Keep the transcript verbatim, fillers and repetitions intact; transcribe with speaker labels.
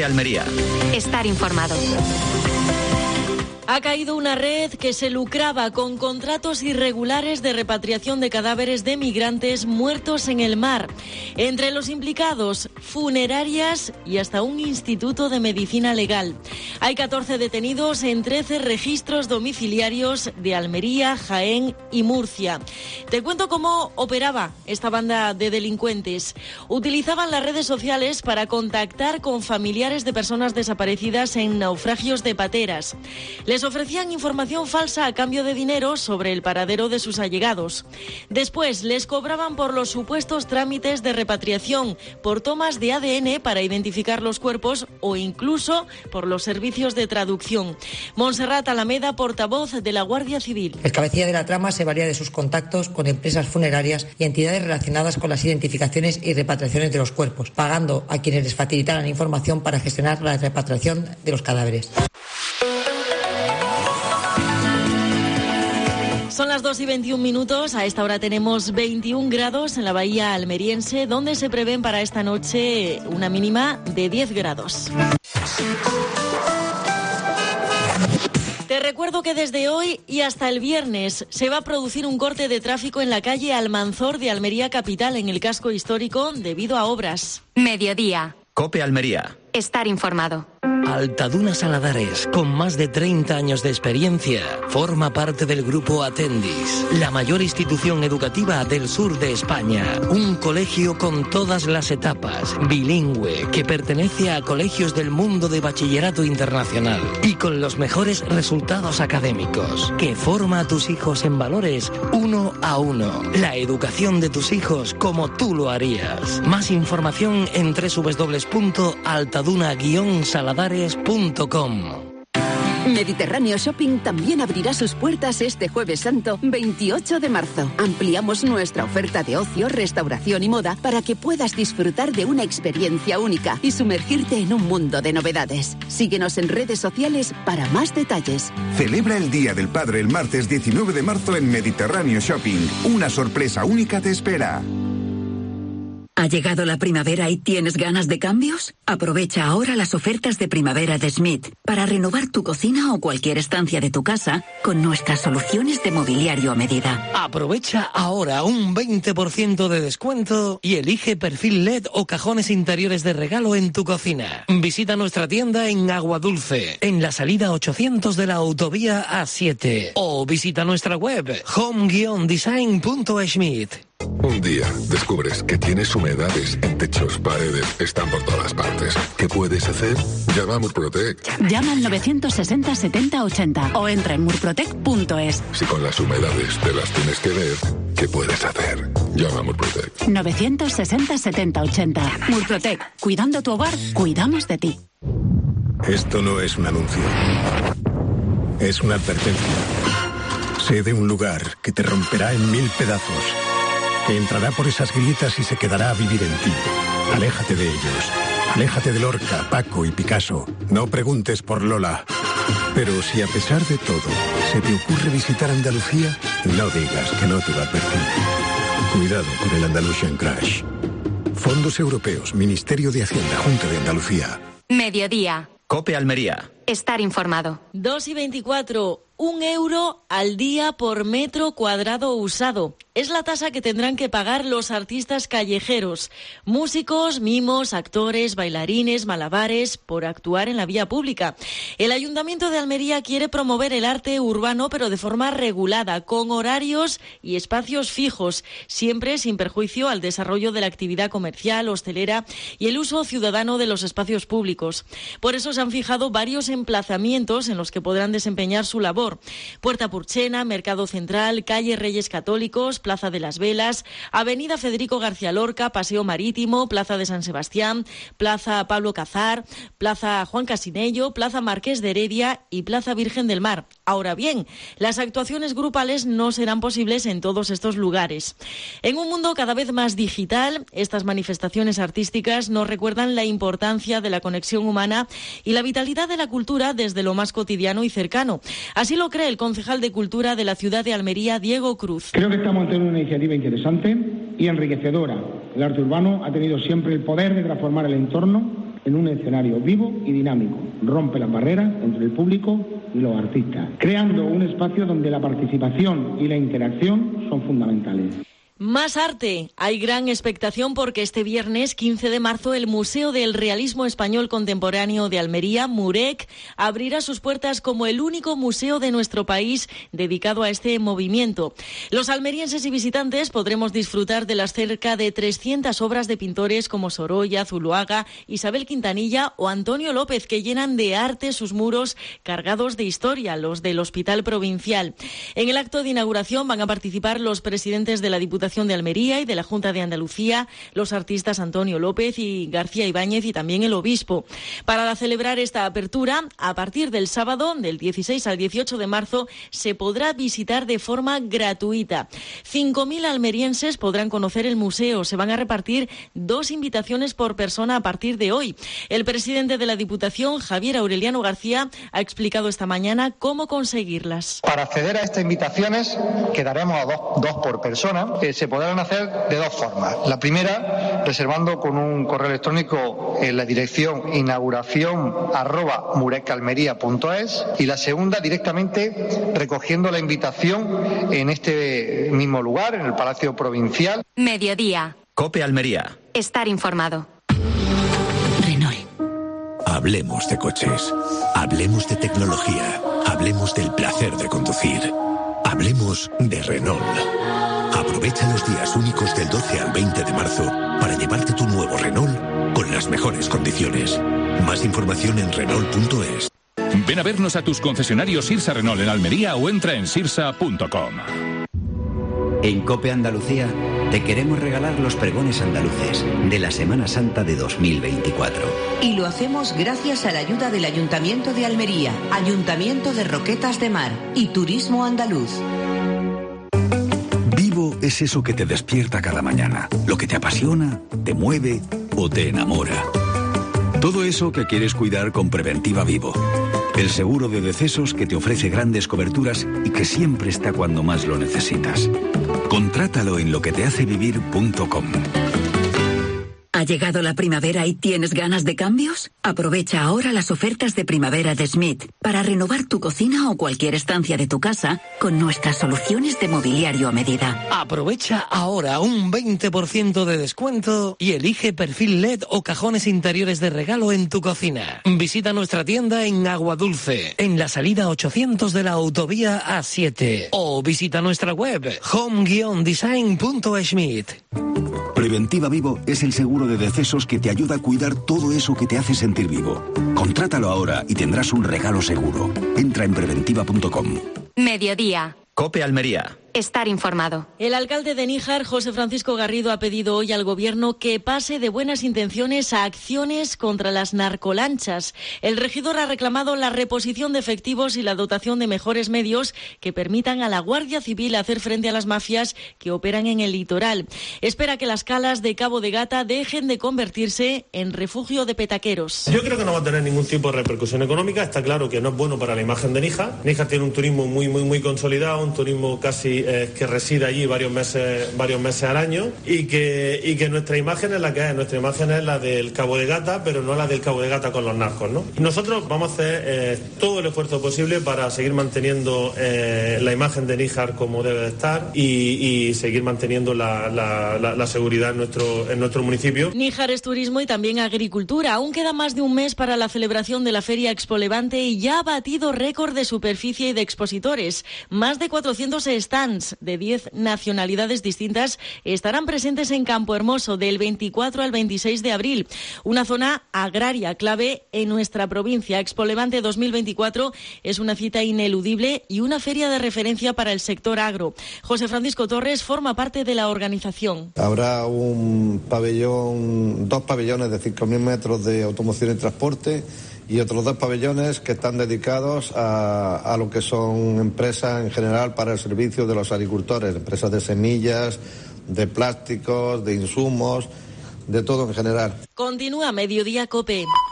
Speaker 1: COPE Almería.
Speaker 2: Estar informado.
Speaker 3: Ha caído una red que se lucraba con contratos irregulares de repatriación de cadáveres de migrantes muertos en el mar. Entre los implicados, funerarias y hasta un instituto de medicina legal. Hay catorce detenidos en trece registros domiciliarios de Almería, Jaén y Murcia. Te cuento cómo operaba esta banda de delincuentes. Utilizaban las redes sociales para contactar con familiares de personas desaparecidas en naufragios de pateras. Les ofrecían información falsa a cambio de dinero sobre el paradero de sus allegados. Después les cobraban por los supuestos trámites de repatriación, por tomas de A D N para identificar los cuerpos o incluso por los servicios de traducción. Montserrat Alameda, portavoz de la Guardia Civil.
Speaker 4: El cabecilla de la trama se valía de sus contactos con empresas funerarias y entidades relacionadas con las identificaciones y repatriaciones de los cuerpos, pagando a quienes les facilitaran información para gestionar la repatriación de los cadáveres.
Speaker 3: Son las dos y veintiún minutos. A esta hora tenemos veintiún grados en la bahía almeriense, donde se prevén para esta noche una mínima de diez grados. Te recuerdo que desde hoy y hasta el viernes se va a producir un corte de tráfico en la calle Almanzor de Almería Capital, en el casco histórico, debido a obras.
Speaker 2: Mediodía.
Speaker 1: COPE Almería.
Speaker 2: Estar informado.
Speaker 5: Altaduna Saladares, con más de treinta años de experiencia, forma parte del grupo Atendis, la mayor institución educativa del sur de España. Un colegio con todas las etapas, bilingüe, que pertenece a colegios del mundo de bachillerato internacional y con los mejores resultados académicos, que forma a tus hijos en valores uno a uno. La educación de tus hijos como tú lo harías. Más información en doble u doble u doble u punto altaduna guion saladares punto com.
Speaker 6: Mediterráneo Shopping también abrirá sus puertas este Jueves Santo, veintiocho de marzo. Ampliamos nuestra oferta de ocio, restauración y moda para que puedas disfrutar de una experiencia única y sumergirte en un mundo de novedades. Síguenos en redes sociales para más detalles.
Speaker 7: Celebra el Día del Padre el martes diecinueve de marzo en Mediterráneo Shopping. Una sorpresa única te espera.
Speaker 8: ¿Ha llegado la primavera y tienes ganas de cambios? Aprovecha ahora las ofertas de primavera de Smith para renovar tu cocina o cualquier estancia de tu casa con nuestras soluciones de mobiliario a medida.
Speaker 5: Aprovecha ahora un veinte por ciento de descuento y elige perfil L E D o cajones interiores de regalo en tu cocina. Visita nuestra tienda en Aguadulce, en la salida ochocientos de la autovía A siete, o visita nuestra web home guion design punto schmidt.
Speaker 9: Un día descubres que tienes humedades en techos, paredes, están por todas partes. ¿Qué puedes hacer? Llama a Murprotec.
Speaker 10: Llama al novecientos sesenta setenta ochenta o entra en murprotec punto es.
Speaker 9: Si con las humedades te las tienes que ver, ¿qué puedes hacer? Llama a Murprotec.
Speaker 10: novecientos sesenta setenta ochenta. Murprotec. Cuidando tu hogar, cuidamos de ti.
Speaker 11: Esto no es un anuncio. Es una advertencia. Sé de un lugar que te romperá en mil pedazos, que entrará por esas grietas y se quedará a vivir en ti. Aléjate de ellos. Aléjate de Lorca, Paco y Picasso. No preguntes por Lola. Pero si a pesar de todo se te ocurre visitar Andalucía, no digas que no te lo advertí. Cuidado con el Andalusian Crash. Fondos Europeos, Ministerio de Hacienda, Junta de Andalucía.
Speaker 2: Mediodía.
Speaker 1: COPE Almería.
Speaker 2: Estar informado.
Speaker 3: dos y veinticuatro. Un euro al día por metro cuadrado usado. Es la tasa que tendrán que pagar los artistas callejeros, músicos, mimos, actores, bailarines, malabares, por actuar en la vía pública. El Ayuntamiento de Almería quiere promover el arte urbano, pero de forma regulada, con horarios y espacios fijos, siempre sin perjuicio al desarrollo de la actividad comercial, hostelera y el uso ciudadano de los espacios públicos. Por eso se han fijado varios emplazamientos en los que podrán desempeñar su labor. Puerta Purchena, Mercado Central, Calle Reyes Católicos, Plaza de las Velas, Avenida Federico García Lorca, Paseo Marítimo, Plaza de San Sebastián, Plaza Pablo Cazar, Plaza Juan Casinello, Plaza Marqués de Heredia y Plaza Virgen del Mar. Ahora bien, las actuaciones grupales no serán posibles en todos estos lugares. En un mundo cada vez más digital, estas manifestaciones artísticas nos recuerdan la importancia de la conexión humana y la vitalidad de la cultura desde lo más cotidiano y cercano. Así lo cree el concejal de Cultura de la ciudad de Almería, Diego Cruz.
Speaker 12: Creo que estamos ante una iniciativa interesante y enriquecedora. El arte urbano ha tenido siempre el poder de transformar el entorno en un escenario vivo y dinámico. Rompe las barreras entre el público y los artistas, creando un espacio donde la participación y la interacción son fundamentales.
Speaker 3: Más arte. Hay gran expectación porque este viernes quince de marzo el Museo del Realismo Español Contemporáneo de Almería, MUREC, abrirá sus puertas como el único museo de nuestro país dedicado a este movimiento. Los almerienses y visitantes podremos disfrutar de las cerca de trescientas obras de pintores como Sorolla, Zuloaga, Isabel Quintanilla o Antonio López, que llenan de arte sus muros cargados de historia, los del Hospital Provincial. En el acto de inauguración van a participar los presidentes de la Diputación de Almería y de la Junta de Andalucía, los artistas Antonio López y García Ibáñez y también el obispo. Para celebrar esta apertura, a partir del sábado, del dieciséis al dieciocho de marzo, se podrá visitar de forma gratuita. cinco mil almerienses podrán conocer el museo. Se van a repartir dos invitaciones por persona a partir de hoy. El presidente de la Diputación, Javier Aureliano García, ha explicado esta mañana cómo conseguirlas.
Speaker 13: Para acceder a estas invitaciones, quedaremos a dos, dos por persona. Eh, se podrán hacer de dos formas. La primera, reservando con un correo electrónico en la dirección inauguración arroba murecalmería punto es, y la segunda, directamente recogiendo la invitación en este mismo lugar, en el Palacio Provincial.
Speaker 2: Mediodía.
Speaker 1: COPE Almería.
Speaker 2: Estar informado.
Speaker 14: Renault. Hablemos de coches. Hablemos de tecnología. Hablemos del placer de conducir. Hablemos de Renault. Aprovecha los días únicos del doce al veinte de marzo para llevarte tu nuevo Renault con las mejores condiciones. Más información en Renault punto es.
Speaker 15: Ven a vernos a tus concesionarios Sirsa Renault en Almería o entra en sirsa punto com.
Speaker 16: En COPE Andalucía te queremos regalar los pregones andaluces de la Semana Santa de dos mil veinticuatro.
Speaker 17: Y lo hacemos gracias a la ayuda del Ayuntamiento de Almería, Ayuntamiento de Roquetas de Mar y Turismo Andaluz.
Speaker 14: Vivo es eso que te despierta cada mañana, lo que te apasiona, te mueve o te enamora. Todo eso que quieres cuidar con Preventiva Vivo. El seguro de decesos que te ofrece grandes coberturas y que siempre está cuando más lo necesitas. Contrátalo en lo que te hace vivir punto com.
Speaker 8: ¿Ha llegado la primavera y tienes ganas de cambios? Aprovecha ahora las ofertas de primavera de Smith para renovar tu cocina o cualquier estancia de tu casa con nuestras soluciones de mobiliario a medida.
Speaker 5: Aprovecha ahora un veinte por ciento de descuento y elige perfil L E D o cajones interiores de regalo en tu cocina. Visita nuestra tienda en Aguadulce, en la salida ochocientos de la autovía A siete, o visita nuestra web home guion design punto schmidt.
Speaker 14: Preventiva Vivo es el seguro de decesos que te ayuda a cuidar todo eso que te hace sentir vivo. Contrátalo ahora y tendrás un regalo seguro. Entra en preventiva punto com.
Speaker 2: Mediodía.
Speaker 1: COPE Almería.
Speaker 2: Estar informado.
Speaker 3: El alcalde de Níjar, José Francisco Garrido, ha pedido hoy al Gobierno que pase de buenas intenciones a acciones contra las narcolanchas. El regidor ha reclamado la reposición de efectivos y la dotación de mejores medios que permitan a la Guardia Civil hacer frente a las mafias que operan en el litoral. Espera que las calas de Cabo de Gata dejen de convertirse en refugio de petaqueros.
Speaker 18: Yo creo que no va a tener ningún tipo de repercusión económica. Está claro que no es bueno para la imagen de Níjar. Níjar tiene un turismo muy, muy, muy consolidado, un turismo casi Eh, que reside allí varios meses varios meses al año y que y que nuestra imagen es la que es, nuestra imagen es la del Cabo de Gata, pero no la del Cabo de Gata con los narcos, ¿no? Nosotros vamos a hacer eh, todo el esfuerzo posible para seguir manteniendo eh, la imagen de Níjar como debe de estar y, y seguir manteniendo la, la, la, la seguridad en nuestro, en nuestro municipio.
Speaker 3: Níjar es turismo y también agricultura. Aún queda más de un mes para la celebración de la Feria Expo Levante y ya ha batido récord de superficie y de expositores. Más de cuatrocientos stands de diez nacionalidades distintas estarán presentes en Campo Hermoso del veinticuatro al veintiséis de abril, una zona agraria clave en nuestra provincia. Expo Levante dos mil veinticuatro es una cita ineludible y una feria de referencia para el sector agro. José Francisco Torres forma parte de la organización.
Speaker 19: Habrá un pabellón, dos pabellones de cinco mil metros de automoción y transporte y otros dos pabellones que están dedicados a, a lo que son empresas en general para el servicio de los agricultores, empresas de semillas, de plásticos, de insumos, de todo en general.
Speaker 3: Continúa Mediodía COPE.